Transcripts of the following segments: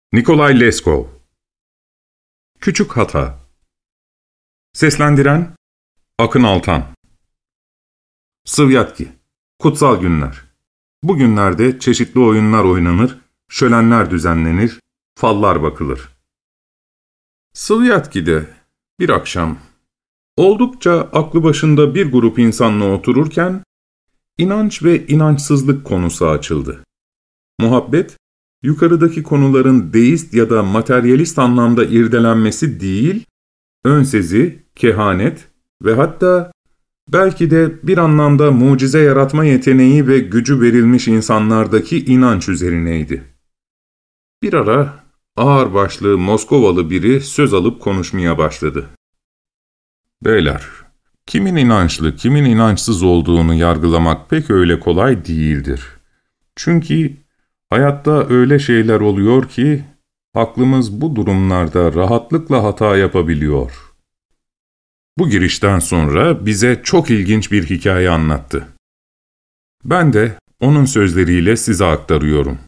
Nikolay Leskov. Küçük Hata. Seslendiren Akın Altan. Sıvyatki. Kutsal günler. Bu günlerde çeşitli oyunlar oynanır, şölenler düzenlenir, fallar bakılır. Sıvyatki'de bir akşam oldukça aklı başında bir grup insanla otururken inanç ve inançsızlık konusu açıldı. Muhabbet, yukarıdaki konuların deist ya da materyalist anlamda irdelenmesi değil, önsezi, kehanet ve hatta belki de bir anlamda mucize yaratma yeteneği ve gücü verilmiş insanlardaki inanç üzerineydi. Bir ara ağırbaşlı Moskovalı biri söz alıp konuşmaya başladı. Beyler, kimin inançlı, kimin inançsız olduğunu yargılamak pek öyle kolay değildir. Çünkü hayatta öyle şeyler oluyor ki, aklımız bu durumlarda rahatlıkla hata yapabiliyor. Bu girişten sonra bize çok ilginç bir hikaye anlattı. Ben de onun sözleriyle size aktarıyorum.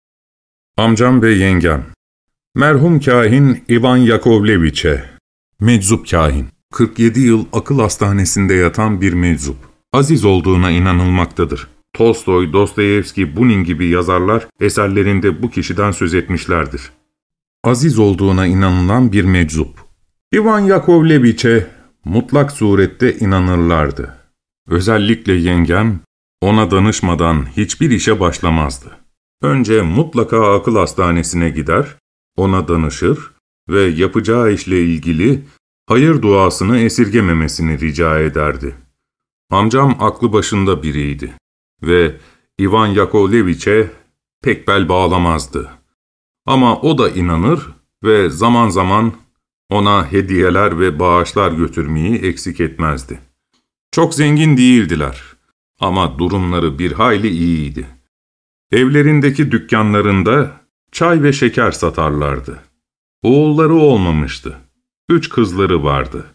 Amcam ve yengem, merhum kahin Ivan Yakovleviç'e, meczup kahin, 47 yıl akıl hastanesinde yatan bir meczup, aziz olduğuna inanılmaktadır. Tolstoy, Dostoyevski, Bunin gibi yazarlar eserlerinde bu kişiden söz etmişlerdir. Aziz olduğuna inanılan bir meczup. Ivan Yakovleviç'e mutlak surette inanırlardı. Özellikle yengem ona danışmadan hiçbir işe başlamazdı. Önce mutlaka akıl hastanesine gider, ona danışır ve yapacağı işle ilgili hayır duasını esirgememesini rica ederdi. Amcam aklı başında biriydi ve Ivan Yakovleviç'e pek bel bağlamazdı. Ama o da inanır ve zaman zaman ona hediyeler ve bağışlar götürmeyi eksik etmezdi. Çok zengin değildiler ama durumları bir hayli iyiydi. Evlerindeki dükkanlarında çay ve şeker satarlardı. Oğulları olmamıştı. 3 kızları vardı.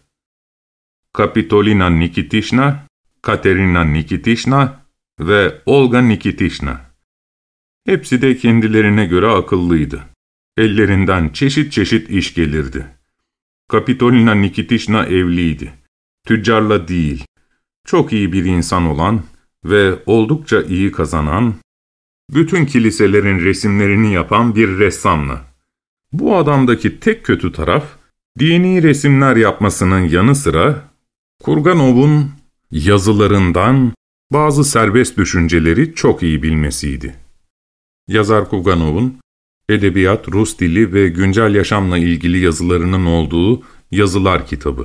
Kapitolina Nikitishna, Katerina Nikitishna ve Olga Nikitishna. Hepsi de kendilerine göre akıllıydı. Ellerinden çeşit çeşit iş gelirdi. Kapitolina Nikitishna evliydi. Tüccarla değil, çok iyi bir insan olan ve oldukça iyi kazanan, bütün kiliselerin resimlerini yapan bir ressamla. Bu adamdaki tek kötü taraf, dini resimler yapmasının yanı sıra, Kurganov'un yazılarından bazı serbest düşünceleri çok iyi bilmesiydi. Yazar Kurganov'un Edebiyat, Rus dili ve güncel yaşamla ilgili yazılarının olduğu yazılar kitabı.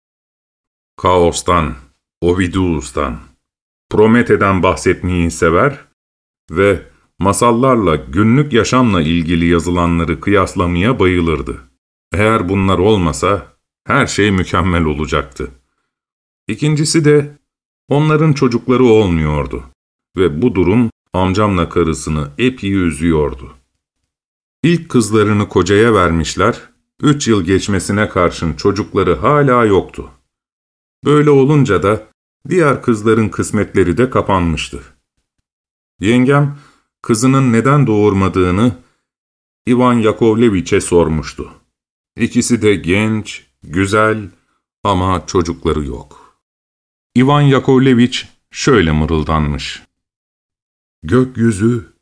Kaos'tan, Ovidius'tan, Promethe'den bahsetmeyi sever ve masallarla günlük yaşamla ilgili yazılanları kıyaslamaya bayılırdı. Eğer bunlar olmasa her şey mükemmel olacaktı. İkincisi de onların çocukları olmuyordu ve bu durum amcamla karısını epey üzüyordu. İlk kızlarını kocaya vermişler, 3 yıl geçmesine karşın çocukları hala yoktu. Böyle olunca da diğer kızların kısmetleri de kapanmıştı. Yengem, kızının neden doğurmadığını Ivan Yakovleviç'e sormuştu. İkisi de genç, güzel ama çocukları yok. Ivan Yakovleviç şöyle mırıldanmış. Gökyüzü,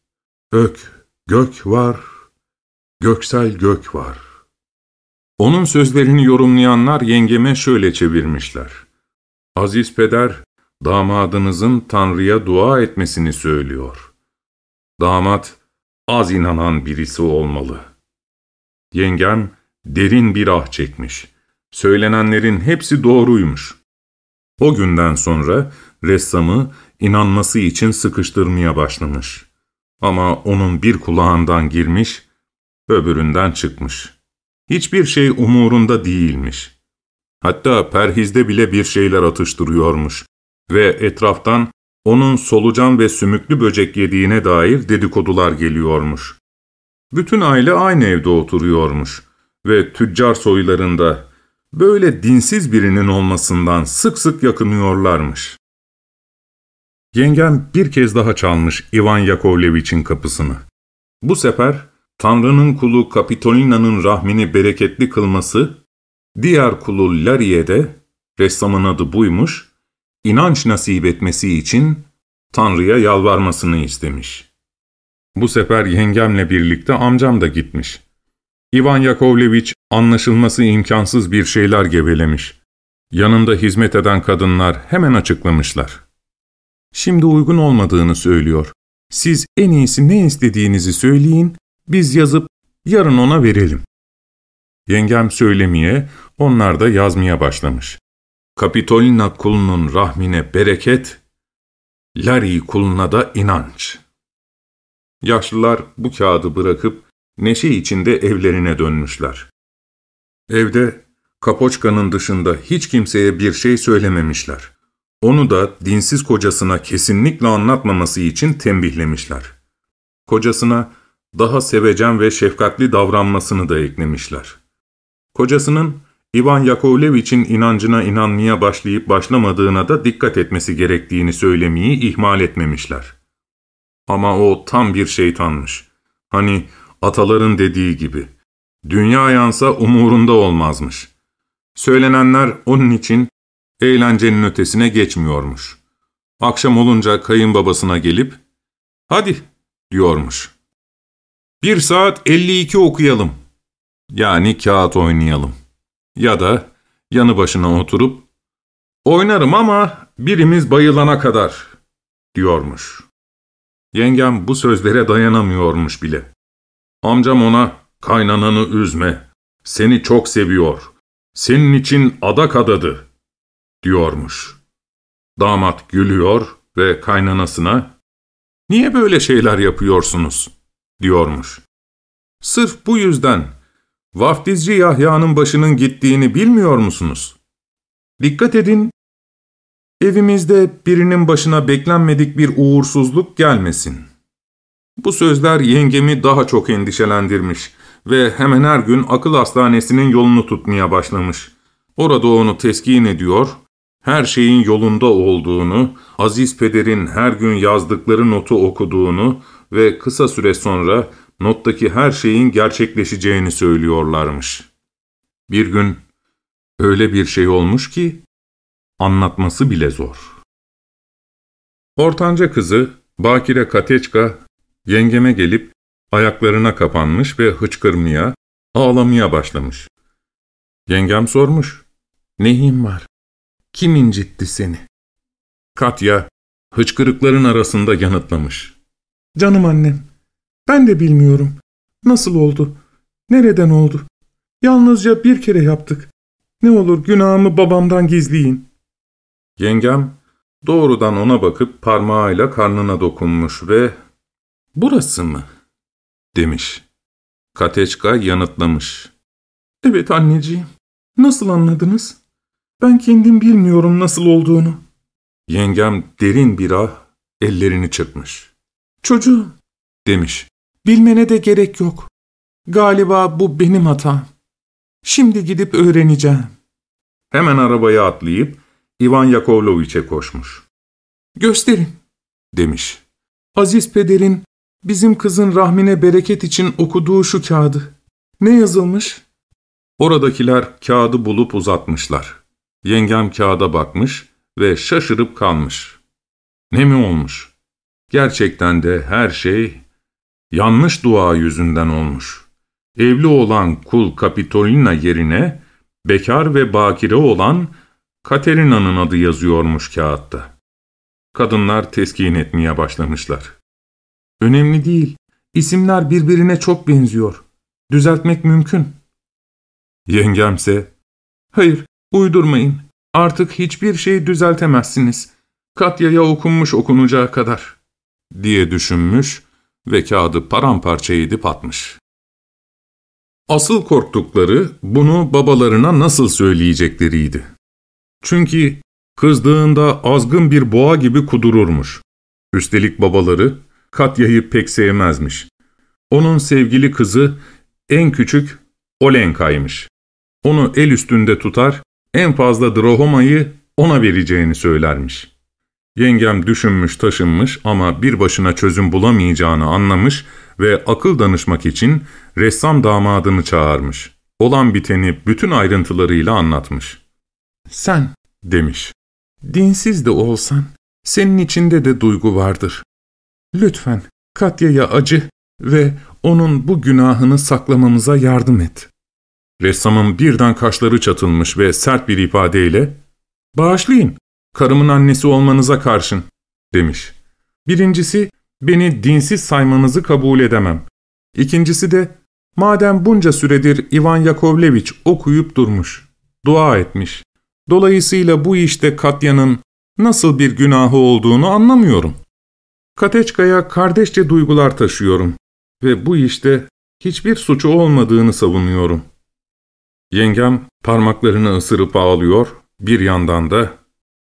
gök var, göksel gök var. Onun sözlerini yorumlayanlar yengeme şöyle çevirmişler. Aziz peder, damadınızın Tanrı'ya dua etmesini söylüyor. Damat, az inanan birisi olmalı. Yengem, derin bir ah çekmiş. Söylenenlerin hepsi doğruymuş. O günden sonra ressamı inanması için sıkıştırmaya başlamış. Ama onun bir kulağından girmiş, öbüründen çıkmış. Hiçbir şey umurunda değilmiş. Hatta perhizde bile bir şeyler atıştırıyormuş ve etraftan onun solucan ve sümüklü böcek yediğine dair dedikodular geliyormuş. Bütün aile aynı evde oturuyormuş ve tüccar soylarında böyle dinsiz birinin olmasından sık sık yakınıyorlarmış. Yengem bir kez daha çalmış Ivan Yakovleviç'in kapısını. Bu sefer Tanrı'nın kulu Kapitolina'nın rahmini bereketli kılması, diğer kulu Lary'e de, ressamın adı buymuş, inanç nasip etmesi için Tanrı'ya yalvarmasını istemiş. Bu sefer yengemle birlikte amcam da gitmiş. İvan Yakovleviç anlaşılması imkansız bir şeyler gevelemiş. Yanında hizmet eden kadınlar hemen açıklamışlar. Şimdi uygun olmadığını söylüyor. Siz en iyisi ne istediğinizi söyleyin, biz yazıp yarın ona verelim. Yengem söylemeye, onlar da yazmaya başlamış. Kapitolina kulunun rahmine bereket, Larry kuluna da inanç. Yaşlılar bu kağıdı bırakıp neşe içinde evlerine dönmüşler. Evde Kapoçka'nın dışında hiç kimseye bir şey söylememişler. Onu da dinsiz kocasına kesinlikle anlatmaması için tembihlemişler. Kocasına daha sevecen ve şefkatli davranmasını da eklemişler. Kocasının İvan Yakovleviç'in inancına inanmaya başlayıp başlamadığına da dikkat etmesi gerektiğini söylemeyi ihmal etmemişler. Ama o tam bir şeytanmış. Hani ataların dediği gibi, dünya yansa umurunda olmazmış. Söylenenler onun için eğlencenin ötesine geçmiyormuş. Akşam olunca kayınbabasına gelip, "Hadi," diyormuş. "1 saat 52 okuyalım." Yani kağıt oynayalım. Ya da yanı başına oturup, "Oynarım ama birimiz bayılana kadar," diyormuş. Yengem bu sözlere dayanamıyormuş bile. Amcam ona, "Kaynananı üzme, seni çok seviyor, senin için adak adadı," diyormuş. Damat gülüyor ve kaynanasına, "Niye böyle şeyler yapıyorsunuz?" diyormuş. "Sırf bu yüzden vaftizci Yahya'nın başının gittiğini bilmiyor musunuz? Dikkat edin, evimizde birinin başına beklenmedik bir uğursuzluk gelmesin." Bu sözler yengemi daha çok endişelendirmiş ve hemen her gün akıl hastanesinin yolunu tutmaya başlamış. Orada onu teskin ediyor, her şeyin yolunda olduğunu, aziz pederin her gün yazdıkları notu okuduğunu ve kısa süre sonra nottaki her şeyin gerçekleşeceğini söylüyorlarmış. Bir gün öyle bir şey olmuş ki anlatması bile zor. Ortanca kızı Bakire Kateçka yengeme gelip ayaklarına kapanmış ve hıçkırmaya, ağlamaya başlamış. Yengem sormuş, "Neyin var? Kim incitti seni?" Katya hıçkırıkların arasında yanıtlamış. "Canım annem, ben de bilmiyorum. Nasıl oldu? Nereden oldu? Yalnızca bir kere yaptık. Ne olur günahımı babamdan gizleyin." Yengem doğrudan ona bakıp parmağıyla karnına dokunmuş ve "Burası mı?" demiş. Kateçka yanıtlamış. "Evet anneciğim, nasıl anladınız? Ben kendim bilmiyorum nasıl olduğunu." Yengem derin bir ah, ellerini çırpmış. "Çocuğum," demiş, "bilmene de gerek yok. Galiba bu benim hatam. Şimdi gidip öğreneceğim." Hemen arabaya atlayıp İvan Yakovleviç'e koşmuş. "Gösterin," demiş. "Aziz pederin bizim kızın rahmine bereket için okuduğu şu kağıdı. Ne yazılmış?" Oradakiler kağıdı bulup uzatmışlar. Yengem kağıda bakmış ve şaşırıp kalmış. Ne mi olmuş? Gerçekten de her şey yanlış dua yüzünden olmuş. Evli olan kul Kapitolina yerine bekar ve bakire olan Katerina'nın adı yazıyormuş kağıtta. Kadınlar teskin etmeye başlamışlar. "Önemli değil, isimler birbirine çok benziyor. Düzeltmek mümkün." Yengemse, "Hayır, uydurmayın. Artık hiçbir şey düzeltemezsiniz. Katya'ya okunmuş okunacağı kadar," diye düşünmüş ve kağıdı paramparça edip atmış. Asıl korktukları bunu babalarına nasıl söyleyecekleriydi. Çünkü kızdığında azgın bir boğa gibi kudururmuş. Üstelik babaları Katya'yı pek sevmezmiş. Onun sevgili kızı en küçük Olenka'ymış. Onu el üstünde tutar, en fazla Drohomayı ona vereceğini söylermiş. Yengem düşünmüş taşınmış ama bir başına çözüm bulamayacağını anlamış ve akıl danışmak için ressam damadını çağırmış. Olan biteni bütün ayrıntılarıyla anlatmış. "Sen," demiş, "dinsiz de olsan senin içinde de duygu vardır. Lütfen Katya'ya acı ve onun bu günahını saklamamıza yardım et." Ressamın birden kaşları çatılmış ve sert bir ifadeyle "Bağışlayın, karımın annesi olmanıza karşın," demiş. "Birincisi, beni dinsiz saymanızı kabul edemem. İkincisi de, madem bunca süredir Ivan Yakovleviç okuyup durmuş, dua etmiş. Dolayısıyla bu işte Katya'nın nasıl bir günahı olduğunu anlamıyorum. Kateçka'ya kardeşçe duygular taşıyorum ve bu işte hiçbir suçu olmadığını savunuyorum." Yengem parmaklarını ısırıp ağlıyor, bir yandan da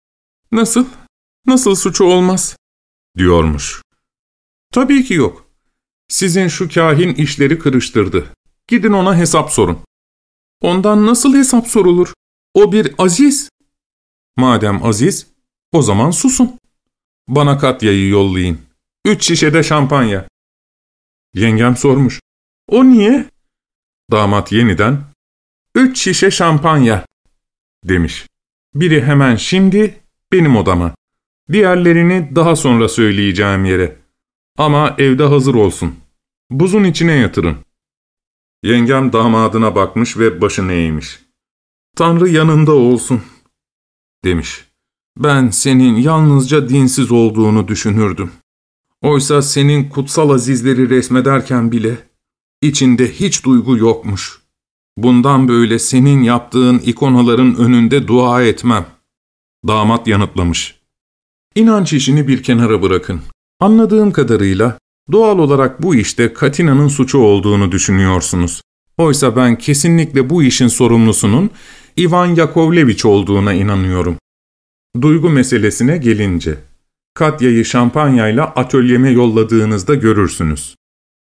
"Nasıl suçu olmaz?" diyormuş. "Tabii ki yok. Sizin şu kahin işleri kırıştırdı. Gidin ona hesap sorun." "Ondan nasıl hesap sorulur? O bir aziz." "Madem aziz, o zaman susun. Bana Katya'yı yollayın. 3 şişe de şampanya." Yengem sormuş. "O niye?" Damat yeniden 3 şişe şampanya," demiş. "Biri hemen şimdi benim odama. Diğerlerini daha sonra söyleyeceğim yere. Ama evde hazır olsun. Buzun içine yatırın." Yengem damadına bakmış ve başını eğmiş. "Tanrı yanında olsun," demiş. "Ben senin yalnızca dinsiz olduğunu düşünürdüm. Oysa senin kutsal azizleri resmederken bile içinde hiç duygu yokmuş. Bundan böyle senin yaptığın ikonaların önünde dua etmem." Damat yanıtlamış. "İnanç işini bir kenara bırakın. Anladığım kadarıyla doğal olarak bu işte Katina'nın suçu olduğunu düşünüyorsunuz. Oysa ben kesinlikle bu işin sorumlusunun Ivan Yakovleviç olduğuna inanıyorum. Duygu meselesine gelince, Katya'yı şampanyayla atölyeme yolladığınızda görürsünüz."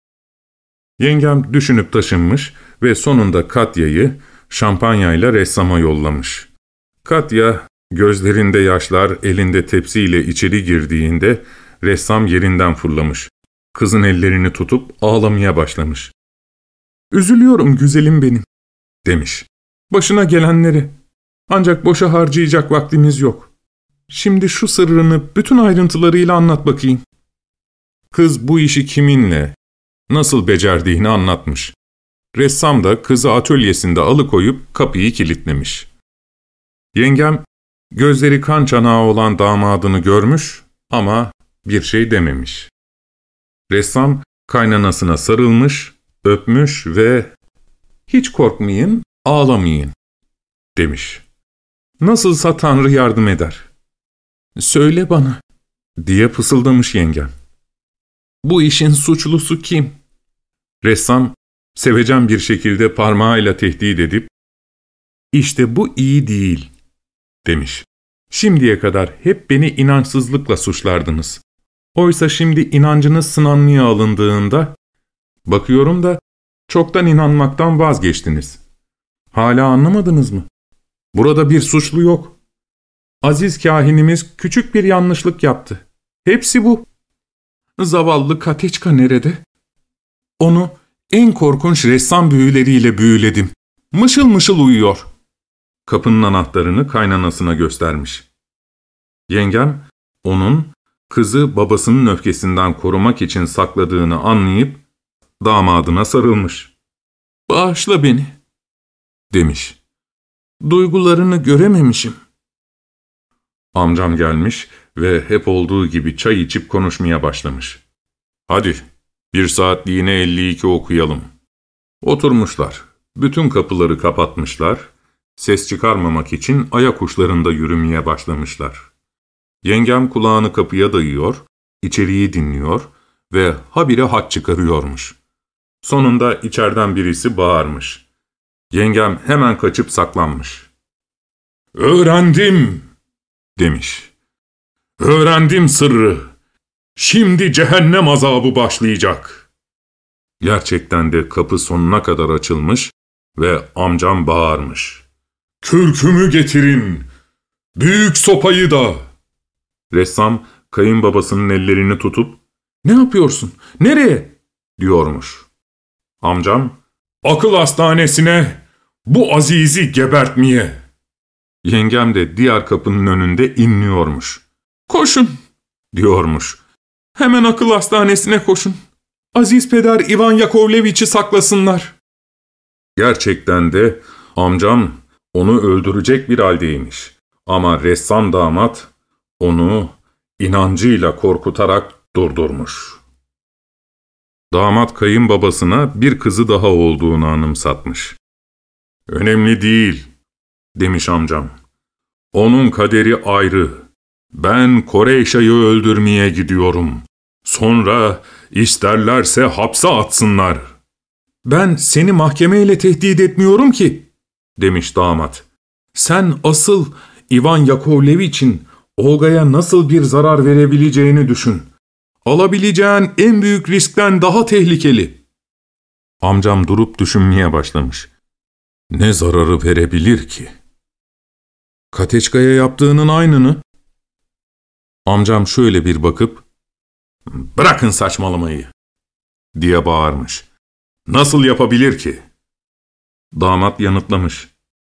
Yengem düşünüp taşınmış ve sonunda Katya'yı şampanyayla ressama yollamış. Katya, gözlerinde yaşlar, elinde tepsiyle içeri girdiğinde ressam yerinden fırlamış. Kızın ellerini tutup ağlamaya başlamış. "Üzülüyorum güzelim benim," demiş. "Başına gelenleri. Ancak boşa harcayacak vaktimiz yok. Şimdi şu sırrını bütün ayrıntılarıyla anlat bakayım." Kız bu işi kiminle, nasıl becerdiğini anlatmış. Ressam da kızı atölyesinde alıkoyup kapıyı kilitlemiş. Yengem, gözleri kan çanağı olan damadını görmüş ama bir şey dememiş. Ressam kaynanasına sarılmış, öpmüş ve "Hiç korkmayın, ağlamayın," demiş. "Nasılsa Tanrı yardım eder." "Söyle bana," diye fısıldamış yengem. "Bu işin suçlusu kim?" Ressam, sevecen bir şekilde parmağıyla tehdit edip, "İşte bu iyi değil," demiş. "Şimdiye kadar hep beni inançsızlıkla suçlardınız. Oysa şimdi inancınız sınanmaya alındığında, bakıyorum da çoktan inanmaktan vazgeçtiniz. Hala anlamadınız mı? Burada bir suçlu yok. Aziz kahinimiz küçük bir yanlışlık yaptı. Hepsi bu. Zavallı Kateçka nerede? Onu en korkunç ressam büyüleriyle büyüledim. Mışıl mışıl uyuyor." Kapının anahtarını kaynanasına göstermiş. Yengem, onun kızı babasının öfkesinden korumak için sakladığını anlayıp damadına sarılmış. "Bağışla beni," demiş. "Duygularını görememişim." Amcam gelmiş ve hep olduğu gibi çay içip konuşmaya başlamış. "Hadi, 1 saatliğine 52 okuyalım." Oturmuşlar. Bütün kapıları kapatmışlar. Ses çıkarmamak için ayak uçlarında yürümeye başlamışlar. Yengem kulağını kapıya dayıyor, içeriği dinliyor ve habire hat çıkarıyormuş. Sonunda içeriden birisi bağırmış. Yengem hemen kaçıp saklanmış. "Öğrendim," demiş. "Öğrendim sırrı. Şimdi cehennem azabı başlayacak." Gerçekten de kapı sonuna kadar açılmış ve amcam bağırmış. "Kürkümü getirin, büyük sopayı da." Ressam kayınbabasının ellerini tutup "Ne yapıyorsun? Nereye?" diyormuş. Amcam, akıl hastanesine bu Aziz'i gebertmeye. Yengem de diğer kapının önünde inliyormuş. Koşun, diyormuş. Hemen akıl hastanesine koşun. Aziz peder İvan Yakovleviç'i saklasınlar. Gerçekten de amcam onu öldürecek bir haldeymiş. Ama ressam damat onu inancıyla korkutarak durdurmuş. Damat kayınbabasına bir kızı daha olduğunu anımsatmış. Önemli değil, demiş amcam. Onun kaderi ayrı. Ben Koreyşa'yı öldürmeye gidiyorum. Sonra isterlerse hapse atsınlar. Ben seni mahkemeyle tehdit etmiyorum ki, demiş damat. Sen asıl İvan Yakovleviç'in Olga'ya nasıl bir zarar verebileceğini düşün. Alabileceğin en büyük riskten daha tehlikeli. Amcam durup düşünmeye başlamış. Ne zararı verebilir ki? Kateçka'ya yaptığının aynını. Amcam şöyle bir bakıp, "Bırakın saçmalamayı," diye bağırmış. "Nasıl yapabilir ki?" Damat yanıtlamış.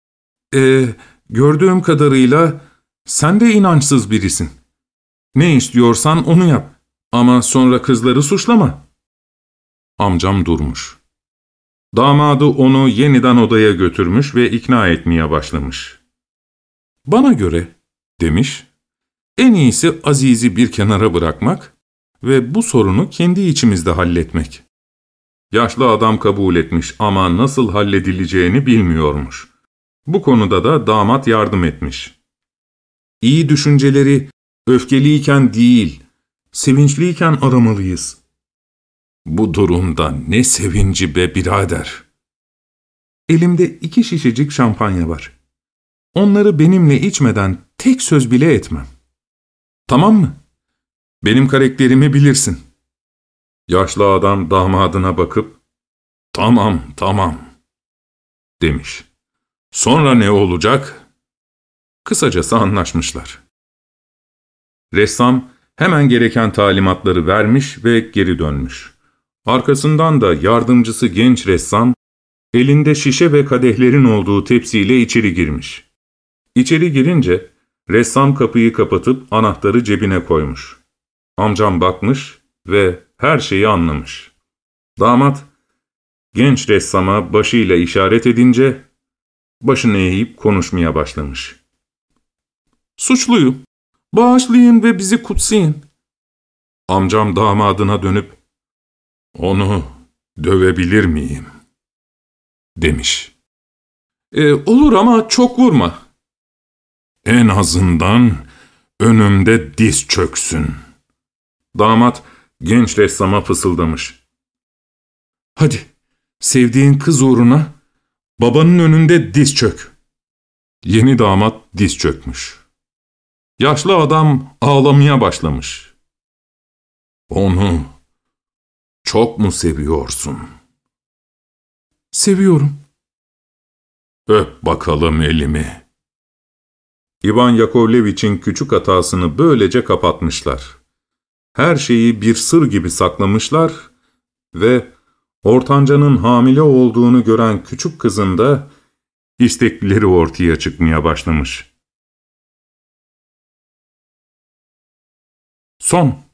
Gördüğüm kadarıyla sen de inançsız birisin. Ne istiyorsan onu yap. Ama sonra kızları suçlama. Amcam durmuş. Damadı onu yeniden odaya götürmüş ve ikna etmeye başlamış. Bana göre, demiş, en iyisi Aziz'i bir kenara bırakmak ve bu sorunu kendi içimizde halletmek. Yaşlı adam kabul etmiş ama nasıl halledileceğini bilmiyormuş. Bu konuda da damat yardım etmiş. İyi düşünceleri öfkeliyken değil, sevinçliyken aramalıyız. Bu durumda ne sevinci be birader. Elimde 2 şişecik şampanya var. Onları benimle içmeden tek söz bile etmem. Tamam mı? Benim karakterimi bilirsin. Yaşlı adam damadına bakıp, tamam, demiş. Sonra ne olacak? Kısacası anlaşmışlar. Ressam hemen gereken talimatları vermiş ve geri dönmüş. Arkasından da yardımcısı genç ressam, elinde şişe ve kadehlerin olduğu tepsiyle içeri girmiş. İçeri girince ressam kapıyı kapatıp anahtarı cebine koymuş. Amcam bakmış ve her şeyi anlamış. Damat, genç ressama başıyla işaret edince, başını eğip konuşmaya başlamış. Suçluyum, bağışlayın ve bizi kutsayın. Amcam damadına dönüp, onu dövebilir miyim? Demiş. Olur ama çok vurma. En azından önümde diz çöksün. Damat genç ressama fısıldamış. Hadi, sevdiğin kız uğruna babanın önünde diz çök. Yeni damat diz çökmüş. Yaşlı adam ağlamaya başlamış. Onu çok mu seviyorsun? Seviyorum. Öp bakalım elimi. İvan Yakovleviç'in küçük hatasını böylece kapatmışlar. Her şeyi bir sır gibi saklamışlar ve ortancanın hamile olduğunu gören küçük kızın da istekleri ortaya çıkmaya başlamış. Son